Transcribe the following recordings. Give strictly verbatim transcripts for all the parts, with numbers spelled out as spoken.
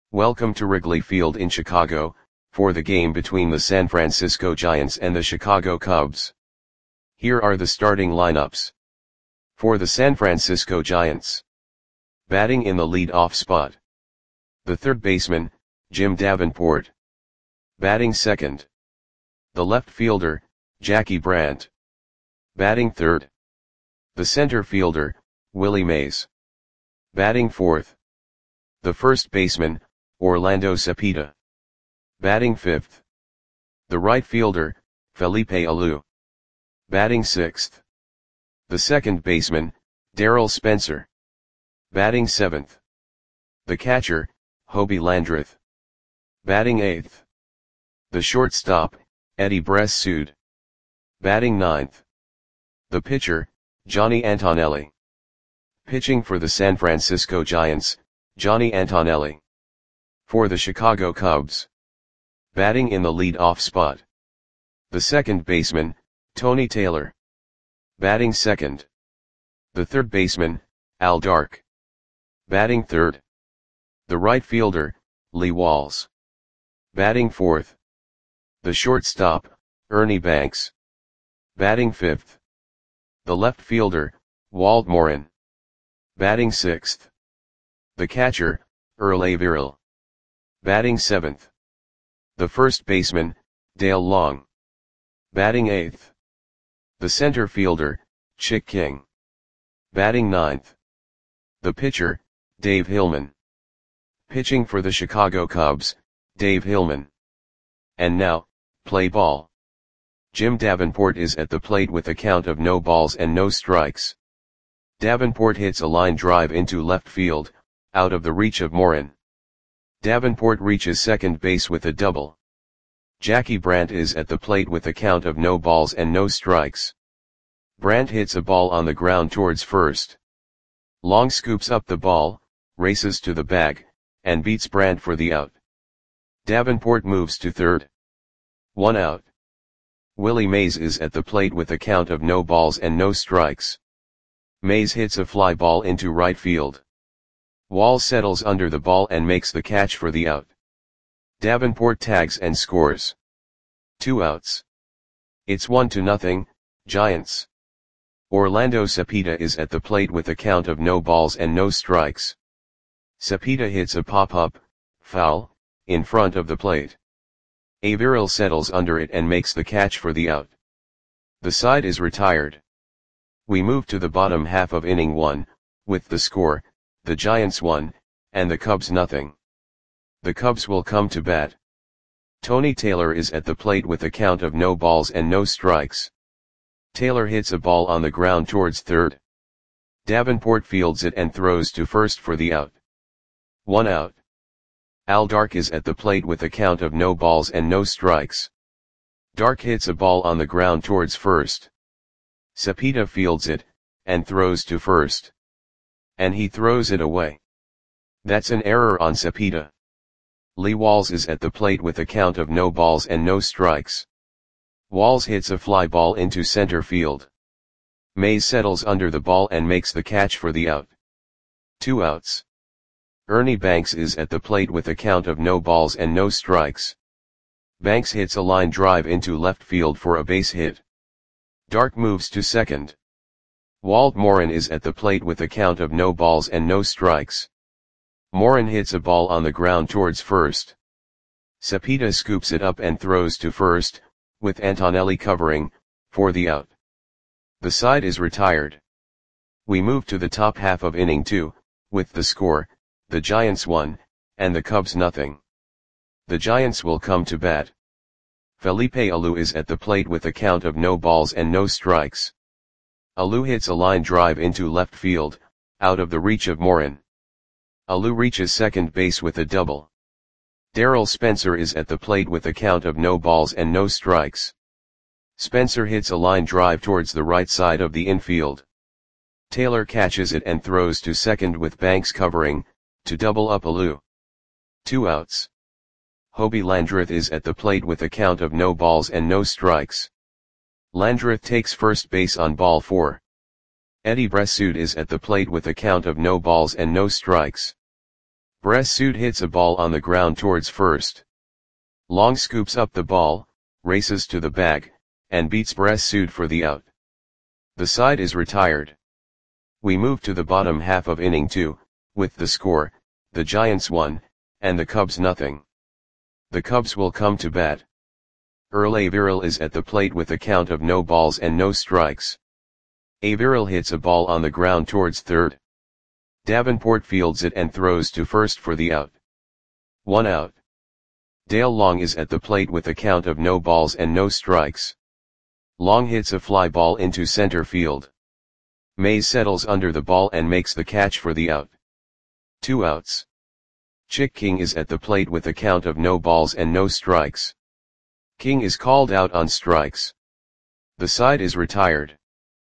Welcome to Wrigley Field in Chicago, for the game between the San Francisco Giants and the Chicago Cubs. Here are the starting lineups. For the San Francisco Giants. Batting in the lead-off spot. The third baseman, Jim Davenport. Batting second. The left fielder, Jackie Brandt. Batting third. The center fielder, Willie Mays. Batting fourth. The first baseman, Orlando Cepeda. Batting fifth. The right fielder, Felipe Alou. Batting sixth. The second baseman, Darryl Spencer. Batting seventh. The catcher, Hobie Landreth. Batting eighth. The shortstop, Eddie Bressoud. Batting ninth. The pitcher, Johnny Antonelli. Pitching for the San Francisco Giants, Johnny Antonelli. For the Chicago Cubs. Batting in the lead-off spot. The second baseman, Tony Taylor. Batting second. The third baseman, Al Dark. Batting third. The right fielder, Lee Walls. Batting fourth. The shortstop, Ernie Banks. Batting fifth. The left fielder, Walt Morin. Batting sixth. The catcher, Earl Averill. Batting seventh. The first baseman, Dale Long. Batting eighth. The center fielder, Chick King. Batting ninth. The pitcher, Dave Hillman. Pitching for the Chicago Cubs, Dave Hillman. And now, play ball. Jim Davenport is at the plate with a count of no balls and no strikes. Davenport hits a line drive into left field, out of the reach of Morin. Davenport reaches second base with a double. Jackie Brandt is at the plate with a count of no balls and no strikes. Brandt hits a ball on the ground towards first. Long scoops up the ball, races to the bag, and beats Brandt for the out. Davenport moves to third. One out. Willie Mays is at the plate with a count of no balls and no strikes. Mays hits a fly ball into right field. Walls settles under the ball and makes the catch for the out. Davenport tags and scores. Two outs. It's one to nothing, Giants. Orlando Cepeda is at the plate with a count of no balls and no strikes. Cepeda hits a pop-up, foul, in front of the plate. Averill settles under it and makes the catch for the out. The side is retired. We move to the bottom half of inning one, with the score, the Giants one, and the Cubs nothing. The Cubs will come to bat. Tony Taylor is at the plate with a count of no balls and no strikes. Taylor hits a ball on the ground towards third. Davenport fields it and throws to first for the out. One out. Al Dark is at the plate with a count of no balls and no strikes. Dark hits a ball on the ground towards first. Cepeda fields it, and throws to first. And he throws it away. That's an error on Cepeda. Lee Walls is at the plate with a count of no balls and no strikes. Walls hits a fly ball into center field. Mays settles under the ball and makes the catch for the out. Two outs. Ernie Banks is at the plate with a count of no balls and no strikes. Banks hits a line drive into left field for a base hit. Dark moves to second. Walt Morin is at the plate with a count of no balls and no strikes. Morin hits a ball on the ground towards first. Cepeda scoops it up and throws to first, with Antonelli covering, for the out. The side is retired. We move to the top half of inning two, with the score, the Giants one, and the Cubs nothing. The Giants will come to bat. Felipe Alou is at the plate with a count of no balls and no strikes. Alou hits a line drive into left field, out of the reach of Morin. Alou reaches second base with a double. Darryl Spencer is at the plate with a count of no balls and no strikes. Spencer hits a line drive towards the right side of the infield. Taylor catches it and throws to second with Banks covering, to double up Alou. Two outs. Hobie Landreth is at the plate with a count of no balls and no strikes. Landreth takes first base on ball four. Eddie Bressoud is at the plate with a count of no balls and no strikes. Bress Suit hits a ball on the ground towards first. Long scoops up the ball, races to the bag, and beats Bress Suit for the out. The side is retired. We move to the bottom half of inning two, with the score, the Giants one, and the Cubs nothing. The Cubs will come to bat. Earl Averill is at the plate with a count of no balls and no strikes. Averill hits a ball on the ground towards third. Davenport fields it and throws to first for the out. One out. Dale Long is at the plate with a count of no balls and no strikes. Long hits a fly ball into center field. Mays settles under the ball and makes the catch for the out. Two outs. Chick King is at the plate with a count of no balls and no strikes. King is called out on strikes. The side is retired.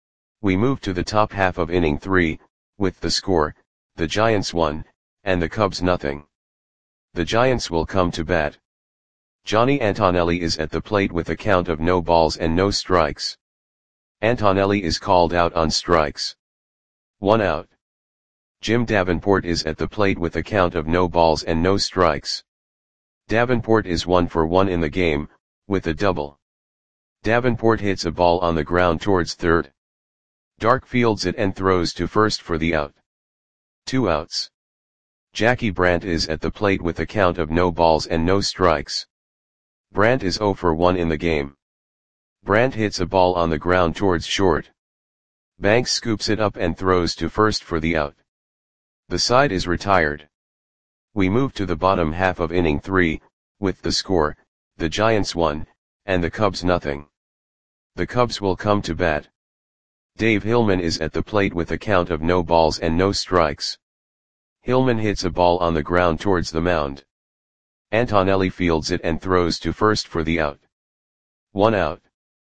We move to the top half of inning three, with the score, the Giants one, and the Cubs nothing. The Giants will come to bat. Johnny Antonelli is at the plate with a count of no balls and no strikes. Antonelli is called out on strikes. One out. Jim Davenport is at the plate with a count of no balls and no strikes. Davenport is one for one in the game, with a double. Davenport hits a ball on the ground towards third. Dark fields it and throws to first for the out. Two outs. Jackie Brandt is at the plate with a count of no balls and no strikes. Brandt is zero for one in the game. Brandt hits a ball on the ground towards short. Banks scoops it up and throws to first for the out. The side is retired. We move to the bottom half of inning three, with the score, the Giants one, and the Cubs nothing. The Cubs will come to bat. Dave Hillman is at the plate with a count of no balls and no strikes. Hillman hits a ball on the ground towards the mound. Antonelli fields it and throws to first for the out. One out.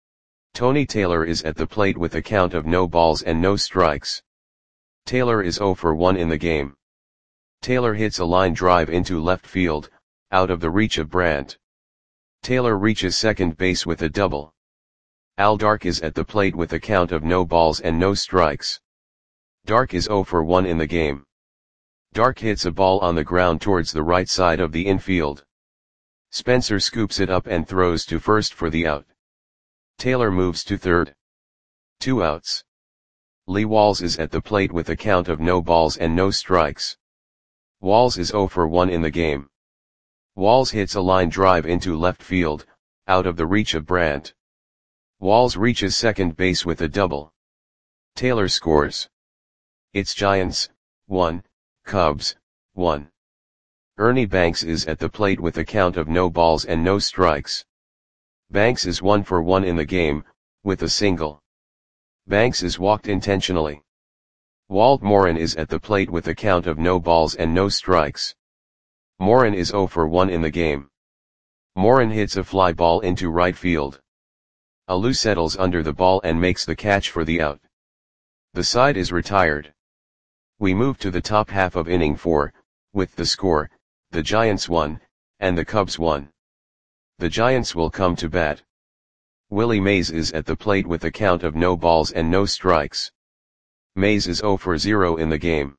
Tony Taylor is at the plate with a count of no balls and no strikes. Taylor is zero for one in the game. Taylor hits a line drive into left field, out of the reach of Brandt. Taylor reaches second base with a double. Al Dark is at the plate with a count of no balls and no strikes. Dark is zero for one in the game. Dark hits a ball on the ground towards the right side of the infield. Spencer scoops it up and throws to first for the out. Taylor moves to third. Two outs. Lee Walls is at the plate with a count of no balls and no strikes. Walls is zero for one in the game. Walls hits a line drive into left field, out of the reach of Brandt. Walls reaches second base with a double. Taylor scores. It's Giants, one, Cubs, one. Ernie Banks is at the plate with a count of no balls and no strikes. Banks is one for one in the game, with a single. Banks is walked intentionally. Walt Morin is at the plate with a count of no balls and no strikes. Morin is zero for one in the game. Morin hits a fly ball into right field. Alou settles under the ball and makes the catch for the out. The side is retired. We move to the top half of inning four, with the score, the Giants one, and the Cubs one. The Giants will come to bat. Willie Mays is at the plate with a count of no balls and no strikes. Mays is zero for zero in the game.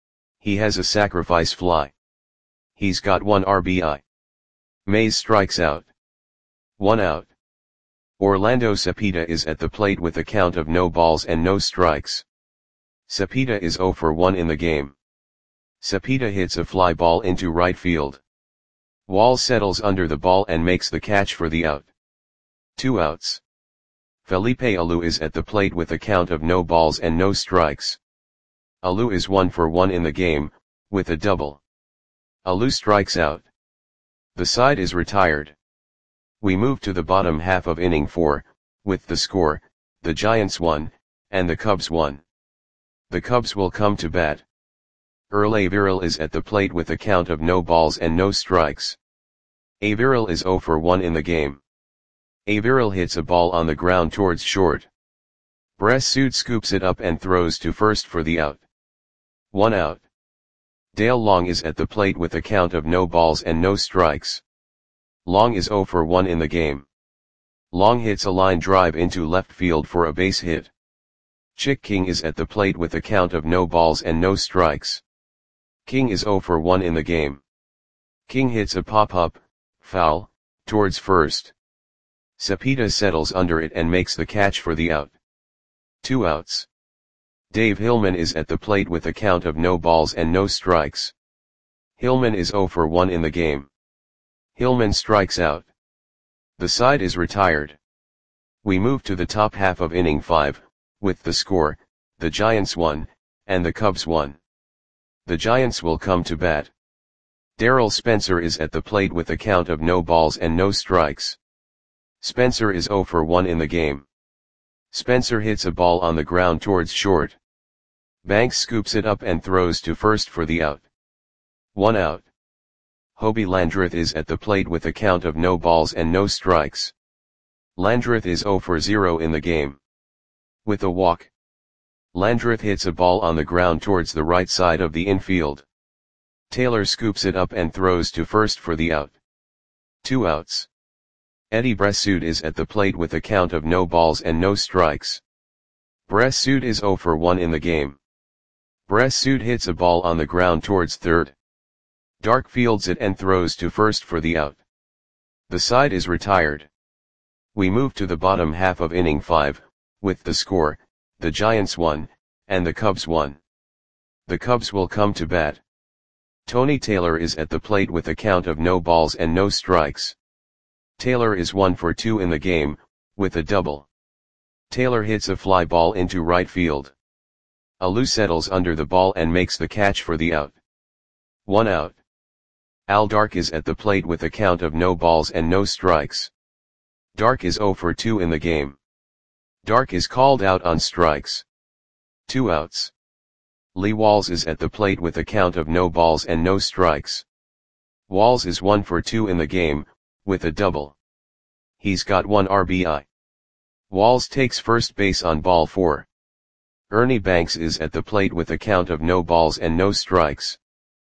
He has a sacrifice fly. He's got one R B I. Mays strikes out. One out. Orlando Cepeda is at the plate with a count of no balls and no strikes. Cepeda is zero for one in the game. Cepeda hits a fly ball into right field. Walls settles under the ball and makes the catch for the out. Two outs. Felipe Alou is at the plate with a count of no balls and no strikes. Alou is one for one in the game, with a double. Alou strikes out. The side is retired. We move to the bottom half of inning four, with the score, the Giants one, and the Cubs one. The Cubs will come to bat. Earl Averill is at the plate with a count of no balls and no strikes. Averill is zero for one in the game. Averill hits a ball on the ground towards short. Bress Suit scoops it up and throws to first for the out. One out. Dale Long is at the plate with a count of no balls and no strikes. Long is zero for one in the game. Long hits a line drive into left field for a base hit. Chick King is at the plate with a count of no balls and no strikes. King is zero for one in the game. King hits a pop-up, foul, towards first. Cepeda settles under it and makes the catch for the out. Two outs. Dave Hillman is at the plate with a count of no balls and no strikes. Hillman is zero for one in the game. Hillman strikes out. The side is retired. We move to the top half of inning five, with the score, the Giants won, and the Cubs won. The Giants will come to bat. Darryl Spencer is at the plate with a count of no balls and no strikes. Spencer is zero for one in the game. Spencer hits a ball on the ground towards short. Banks scoops it up and throws to first for the out. One out. Hobie Landreth is at the plate with a count of no balls and no strikes. Landreth is zero for zero in the game. With a walk. Landreth hits a ball on the ground towards the right side of the infield. Taylor scoops it up and throws to first for the out. Two outs. Eddie Bressoud is at the plate with a count of no balls and no strikes. Bressoud is zero for one in the game. Bressoud hits a ball on the ground towards third. Dark fields it and throws to first for the out. The side is retired. We move to the bottom half of inning five, with the score, the Giants won, and the Cubs won. The Cubs will come to bat. Tony Taylor is at the plate with a count of no balls and no strikes. Taylor is one for two in the game, with a double. Taylor hits a fly ball into right field. Alou settles under the ball and makes the catch for the out. One out. Al Dark is at the plate with a count of no balls and no strikes. Dark is zero for two in the game. Dark is called out on strikes. Two outs. Lee Walls is at the plate with a count of no balls and no strikes. Walls is one for two in the game, with a double. He's got one R B I. Walls takes first base on ball four. Ernie Banks is at the plate with a count of no balls and no strikes.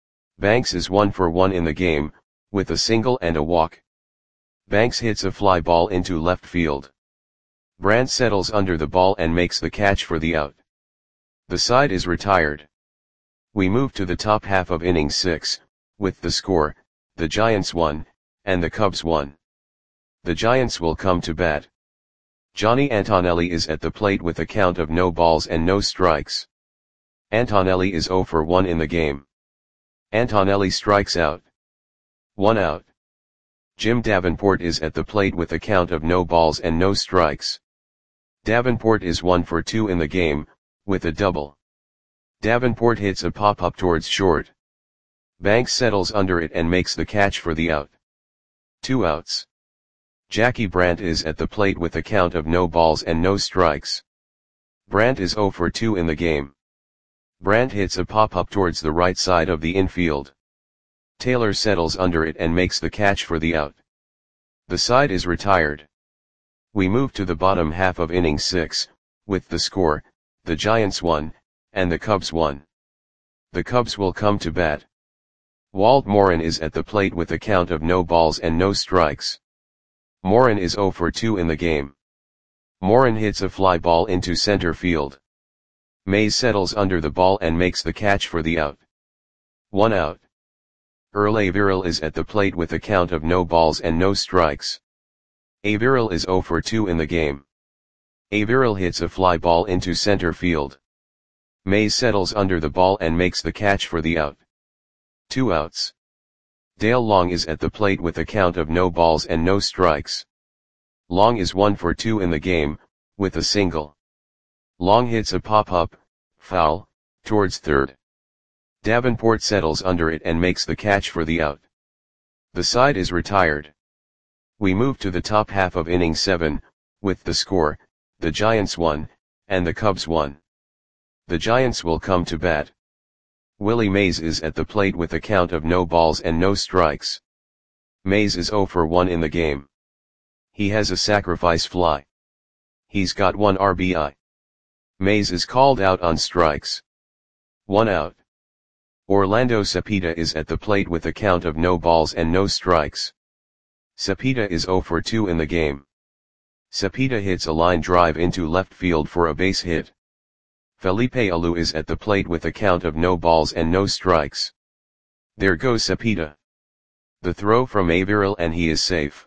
Banks is one for one in the game, with a single and a walk. Banks hits a fly ball into left field. Brandt settles under the ball and makes the catch for the out. The side is retired. We move to the top half of inning six, with the score, the Giants won, and the Cubs won. The Giants will come to bat. Johnny Antonelli is at the plate with a count of no balls and no strikes. Antonelli is zero for one in the game. Antonelli strikes out. One out. Jim Davenport is at the plate with a count of no balls and no strikes. Davenport is one for two in the game, with a double. Davenport hits a pop-up towards short. Banks settles under it and makes the catch for the out. Two outs. Jackie Brandt is at the plate with a count of no balls and no strikes. Brandt is zero for two in the game. Brandt hits a pop-up towards the right side of the infield. Taylor settles under it and makes the catch for the out. The side is retired. We move to the bottom half of inning six, with the score, the Giants won, and the Cubs won. The Cubs will come to bat. Walt Morin is at the plate with a count of no balls and no strikes. Morin is zero for two in the game. Morin hits a fly ball into center field. Mays settles under the ball and makes the catch for the out. One out. Earl Averill is at the plate with a count of no balls and no strikes. Averill is zero for two in the game. Averill hits a fly ball into center field. Mays settles under the ball and makes the catch for the out. Two outs. Dale Long is at the plate with a count of no balls and no strikes. Long is one for two in the game, with a single. Long hits a pop-up, foul, towards third. Davenport settles under it and makes the catch for the out. The side is retired. We move to the top half of inning seven, with the score, the Giants won, and the Cubs won. The Giants will come to bat. Willie Mays is at the plate with a count of no balls and no strikes. Mays is zero for one in the game. He has a sacrifice fly. He's got one R B I. Mays is called out on strikes. One out. Orlando Cepeda is at the plate with a count of no balls and no strikes. Cepeda is zero for two in the game. Cepeda hits a line drive into left field for a base hit. Felipe Alou is at the plate with a count of no balls and no strikes. There goes Cepeda. The throw from Averill and he is safe.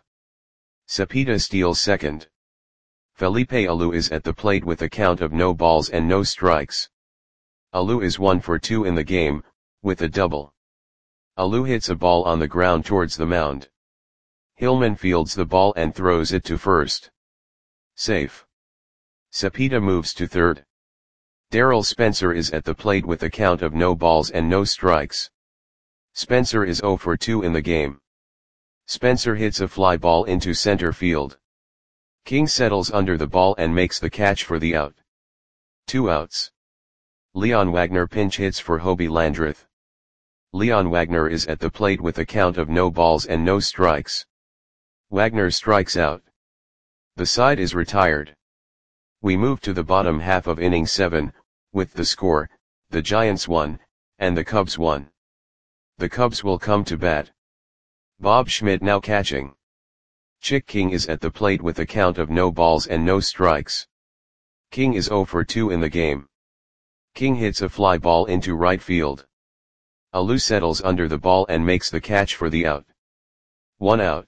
Cepeda steals second. Felipe Alou is at the plate with a count of no balls and no strikes. Alou is one for two in the game, with a double. Alou hits a ball on the ground towards the mound. Hillman fields the ball and throws it to first. Safe. Cepeda moves to third. Darrell Spencer is at the plate with a count of no balls and no strikes. Spencer is zero for two in the game. Spencer hits a fly ball into center field. King settles under the ball and makes the catch for the out. Two outs. Leon Wagner pinch hits for Hobie Landreth. Leon Wagner is at the plate with a count of no balls and no strikes. Wagner strikes out. The side is retired. We move to the bottom half of inning seven, with the score, the Giants won, and the Cubs won. The Cubs will come to bat. Bob Schmidt now catching. Chick King is at the plate with a count of no balls and no strikes. King is zero for two in the game. King hits a fly ball into right field. Alou settles under the ball and makes the catch for the out. One out.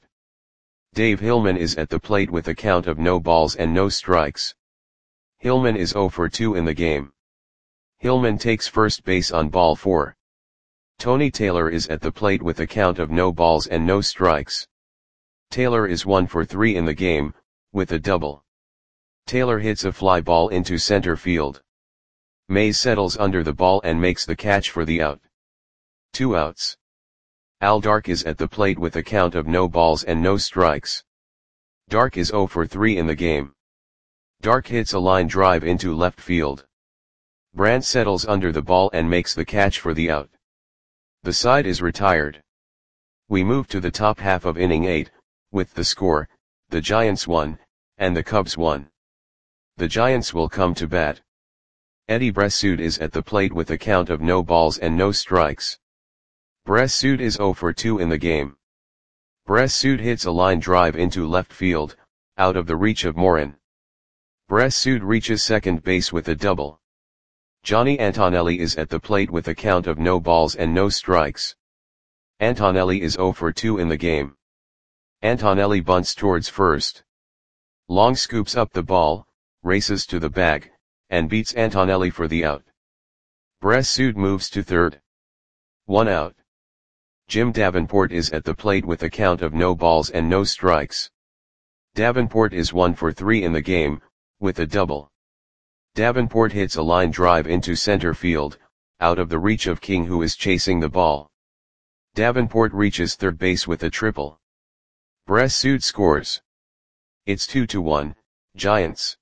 Dave Hillman is at the plate with a count of no balls and no strikes. Hillman is zero for two in the game. Hillman takes first base on ball four. Tony Taylor is at the plate with a count of no balls and no strikes. Taylor is one for three in the game, with a double. Taylor hits a fly ball into center field. Mays settles under the ball and makes the catch for the out. Two outs. Al Dark is at the plate with a count of no balls and no strikes. Dark is zero for three in the game. Dark hits a line drive into left field. Brandt settles under the ball and makes the catch for the out. The side is retired. We move to the top half of inning eight, with the score, the Giants won, and the Cubs won. The Giants will come to bat. Eddie Bressoud is at the plate with a count of no balls and no strikes. Bressoud is zero for two in the game. Bressoud hits a line drive into left field, out of the reach of Morin. Bressoud reaches second base with a double. Johnny Antonelli is at the plate with a count of no balls and no strikes. Antonelli is zero for two in the game. Antonelli bunts towards first. Long scoops up the ball, races to the bag, and beats Antonelli for the out. Bressoud moves to third. One out. Jim Davenport is at the plate with a count of no balls and no strikes. Davenport is one for three in the game, with a double. Davenport hits a line drive into center field, out of the reach of King who is chasing the ball. Davenport reaches third base with a triple. Bressoud scores. It's two to one, Giants.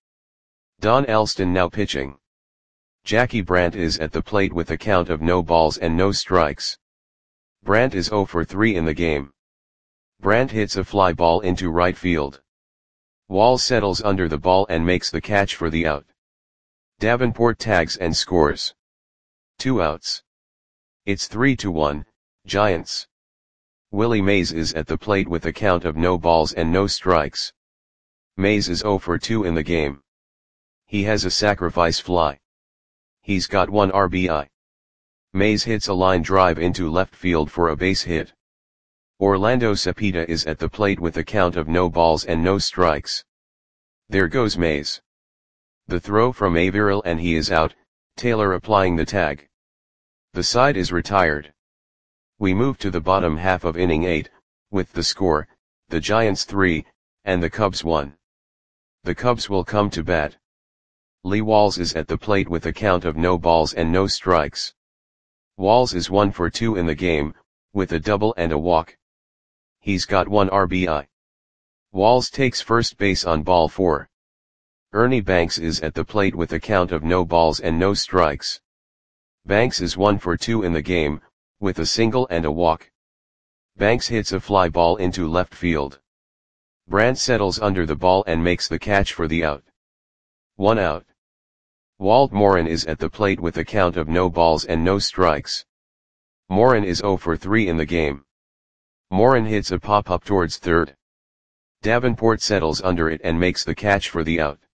Don Elston now pitching. Jackie Brandt is at the plate with a count of no balls and no strikes. Brandt is zero for three in the game. Brandt hits a fly ball into right field. Wall settles under the ball and makes the catch for the out. Davenport tags and scores. Two outs. It's three to one, Giants. Willie Mays is at the plate with a count of no balls and no strikes. Mays is zero for two in the game. He has a sacrifice fly. He's got one R B I. Mays hits a line drive into left field for a base hit. Orlando Cepeda is at the plate with a count of no balls and no strikes. There goes Mays. The throw from Averill and he is out, Taylor applying the tag. The side is retired. We move to the bottom half of inning eight, with the score, the Giants three, and the Cubs one. The Cubs will come to bat. Lee Walls is at the plate with a count of no balls and no strikes. Walls is one for two in the game, with a double and a walk. He's got one R B I. Walls takes first base on ball four. Ernie Banks is at the plate with a count of no balls and no strikes. Banks is one for two in the game, with a single and a walk. Banks hits a fly ball into left field. Brandt settles under the ball and makes the catch for the out. One out. Walt Morin is at the plate with a count of no balls and no strikes. Morin is zero for three in the game. Morin hits a pop-up towards third. Davenport settles under it and makes the catch for the out.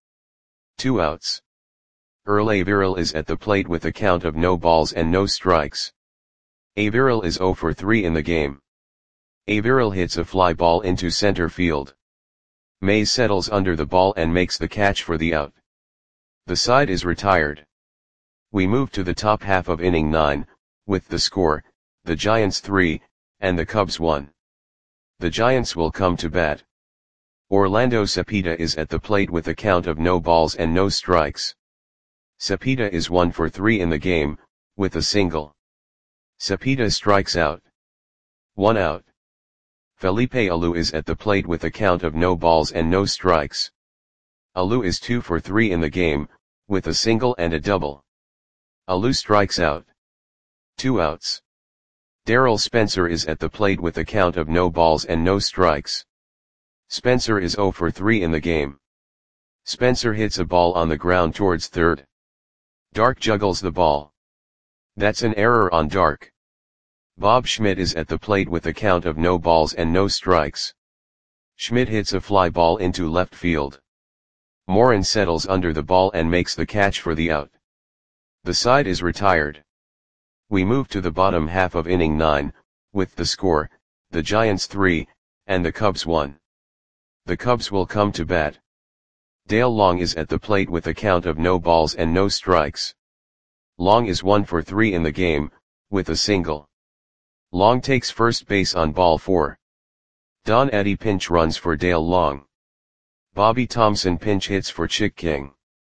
Two outs. Earl Averill is at the plate with a count of no balls and no strikes. Averill is zero for three in the game. Averill hits a fly ball into center field. Mays settles under the ball and makes the catch for the out. The side is retired. We move to the top half of inning nine, with the score, the Giants three, and the Cubs one. The Giants will come to bat. Orlando Cepeda is at the plate with a count of no balls and no strikes. Cepeda is one for three in the game, with a single. Cepeda strikes out. One out. Felipe Alou is at the plate with a count of no balls and no strikes. Alou is two for three in the game, with a single and a double. Alou strikes out. Two outs. Darryl Spencer is at the plate with a count of no balls and no strikes. Spencer is zero for three in the game. Spencer hits a ball on the ground towards third. Dark juggles the ball. That's an error on Dark. Bob Schmidt is at the plate with a count of no balls and no strikes. Schmidt hits a fly ball into left field. Morin settles under the ball and makes the catch for the out. The side is retired. We move to the bottom half of inning nine, with the score, the Giants three, and the Cubs one. The Cubs will come to bat. Dale Long is at the plate with a count of no balls and no strikes. Long is one for three in the game, with a single. Long takes first base on ball four. Don Eddy pinch runs for Dale Long. Bobby Thompson pinch hits for Chick King.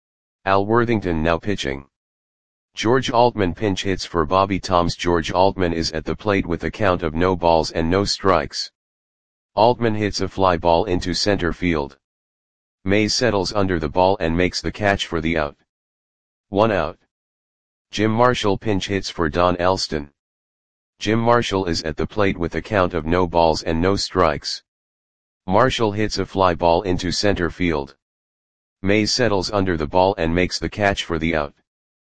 Al Worthington now pitching. George Altman pinch hits for Bobby Toms. George Altman is at the plate with a count of no balls and no strikes. Altman hits a fly ball into center field. Mays settles under the ball and makes the catch for the out. One out. Jim Marshall pinch hits for Don Elston. Jim Marshall is at the plate with a count of no balls and no strikes. Marshall hits a fly ball into center field. Mays settles under the ball and makes the catch for the out.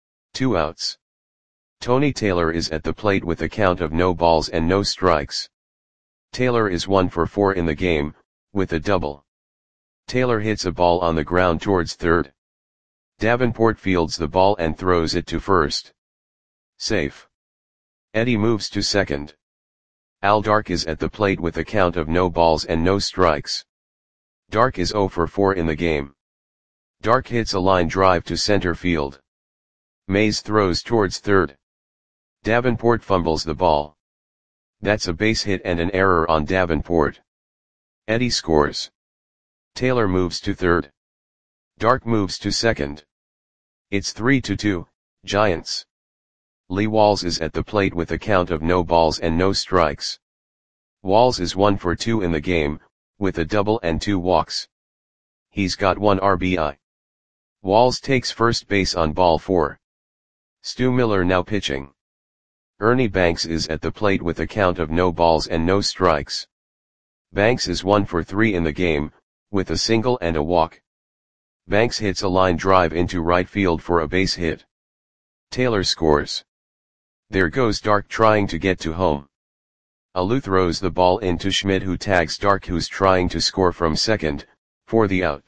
Two outs. Tony Taylor is at the plate with a count of no balls and no strikes. Taylor is one for four in the game, with a double. Taylor hits a ball on the ground towards third. Davenport fields the ball and throws it to first. Safe. Eddie moves to second. Al Dark is at the plate with a count of no balls and no strikes. Dark is zero for four in the game. Dark hits a line drive to center field. Mays throws towards third. Davenport fumbles the ball. That's a base hit and an error on Davenport. Eddie scores. Taylor moves to third. Dark moves to second. It's three to two, Giants. Lee Walls is at the plate with a count of no balls and no strikes. Walls is one for two in the game, with a double and two walks. He's got one R B I. Walls takes first base on ball four. Stu Miller now pitching. Ernie Banks is at the plate with a count of no balls and no strikes. Banks is one for three in the game, with a single and a walk. Banks hits a line drive into right field for a base hit. Taylor scores. There goes Dark trying to get to home. Alou throws the ball into Schmidt, who tags Dark, who's trying to score from second, for the out.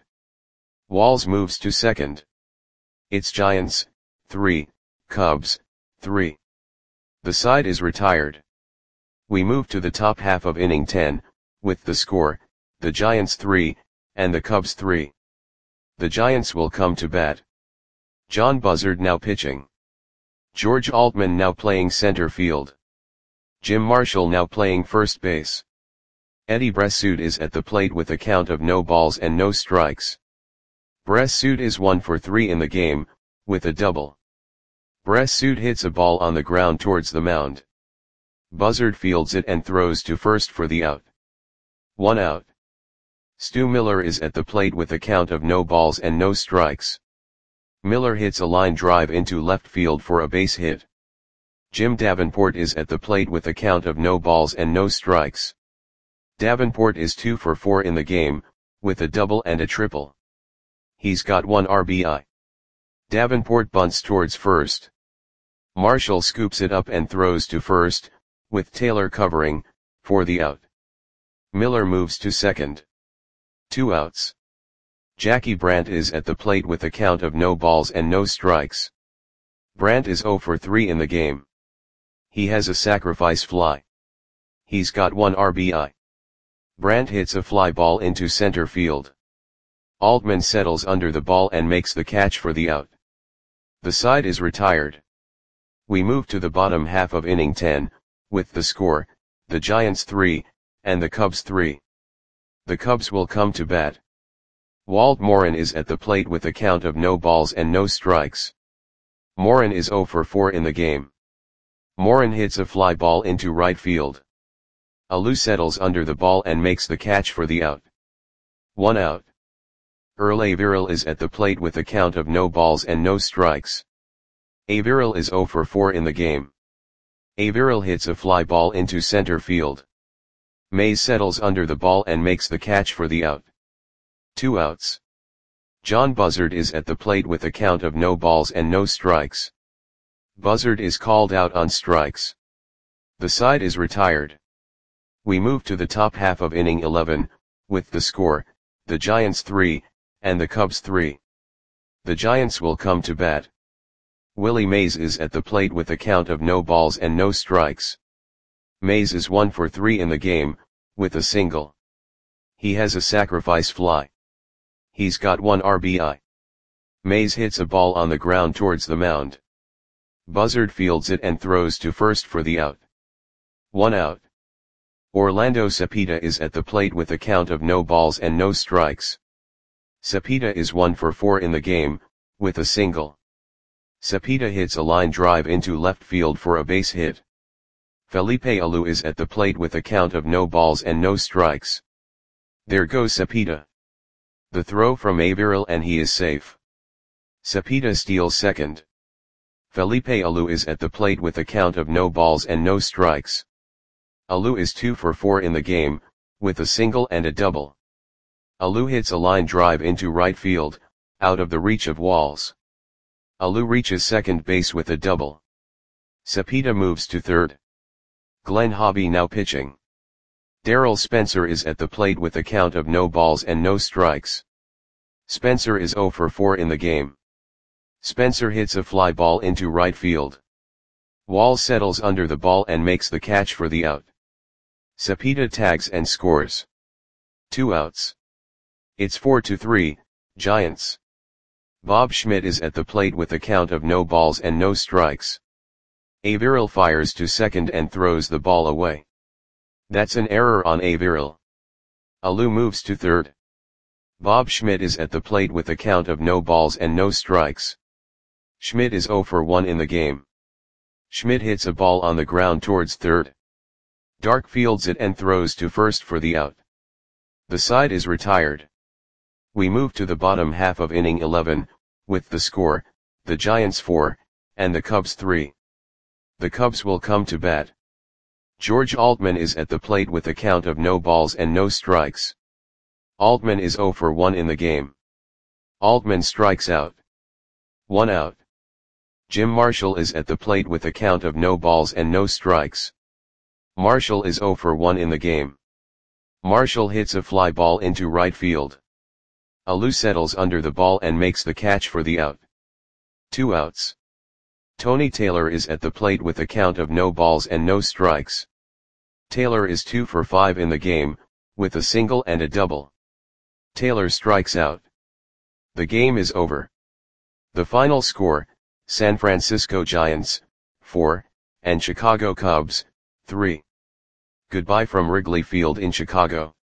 Walls moves to second. It's Giants, three, Cubs, three. The side is retired. We move to the top half of inning ten, with the score, the Giants three, and the Cubs three. The Giants will come to bat. John Buzzard now pitching. George Altman now playing center field. Jim Marshall now playing first base. Eddie Bressoud is at the plate with a count of no balls and no strikes. Bressoud is one for three in the game, with a double. Bressoud hits a ball on the ground towards the mound. Buzzard fields it and throws to first for the out. One out. Stu Miller is at the plate with a count of no balls and no strikes. Miller hits a line drive into left field for a base hit. Jim Davenport is at the plate with a count of no balls and no strikes. Davenport is two for four in the game, with a double and a triple. He's got one R B I. Davenport bunts towards first. Marshall scoops it up and throws to first, with Taylor covering, for the out. Miller moves to second. Two outs. Jackie Brandt is at the plate with a count of no balls and no strikes. Brandt is zero for three in the game. He has a sacrifice fly. He's got one R B I. Brandt hits a fly ball into center field. Altman settles under the ball and makes the catch for the out. The side is retired. We move to the bottom half of inning ten, with the score, the Giants three, and the Cubs three. The Cubs will come to bat. Walt Morin is at the plate with a count of no balls and no strikes. Morin is zero for four in the game. Morin hits a fly ball into right field. Alou settles under the ball and makes the catch for the out. One out. Earl Averill is at the plate with a count of no balls and no strikes. Averill is zero for four in the game. Averill hits a fly ball into center field. Mays settles under the ball and makes the catch for the out. Two outs. John Buzzard is at the plate with a count of no balls and no strikes. Buzzard is called out on strikes. The side is retired. We move to the top half of inning eleven, with the score, the Giants three, and the Cubs three. The Giants will come to bat. Willie Mays is at the plate with a count of no balls and no strikes. Mays is one for three in the game, with a single. He has a sacrifice fly. He's got one R B I. Mays hits a ball on the ground towards the mound. Buzzard fields it and throws to first for the out. One out. Orlando Cepeda is at the plate with a count of no balls and no strikes. Cepeda is one for four in the game, with a single. Cepeda hits a line drive into left field for a base hit. Felipe Alou is at the plate with a count of no balls and no strikes. There goes Cepeda. The throw from Averill and he is safe. Cepeda steals second. Felipe Alou is at the plate with a count of no balls and no strikes. Alou is two for four in the game, with a single and a double. Alou hits a line drive into right field, out of the reach of walls. Alou reaches second base with a double. Cepeda moves to third. Glenn Hobby now pitching. Darrell Spencer is at the plate with a count of no balls and no strikes. Spencer is zero for four in the game. Spencer hits a fly ball into right field. Wall settles under the ball and makes the catch for the out. Cepeda tags and scores. Two outs. It's four to three, Giants. Bob Schmidt is at the plate with a count of no balls and no strikes. Averill fires to second and throws the ball away. That's an error on Averill. Alou moves to third. Bob Schmidt is at the plate with a count of no balls and no strikes. Schmidt is zero for one in the game. Schmidt hits a ball on the ground towards third. Dark fields it and throws to first for the out. The side is retired. We move to the bottom half of inning eleven, with the score, the Giants four, and the Cubs three. The Cubs will come to bat. George Altman is at the plate with a count of no balls and no strikes. Altman is zero for one in the game. Altman strikes out. One out. Jim Marshall is at the plate with a count of no balls and no strikes. Marshall is zero for one in the game. Marshall hits a fly ball into right field. Alou settles under the ball and makes the catch for the out. Two outs. Tony Taylor is at the plate with a count of no balls and no strikes. Taylor is two for five in the game, with a single and a double. Taylor strikes out. The game is over. The final score, San Francisco Giants, four, and Chicago Cubs, three. Goodbye from Wrigley Field in Chicago.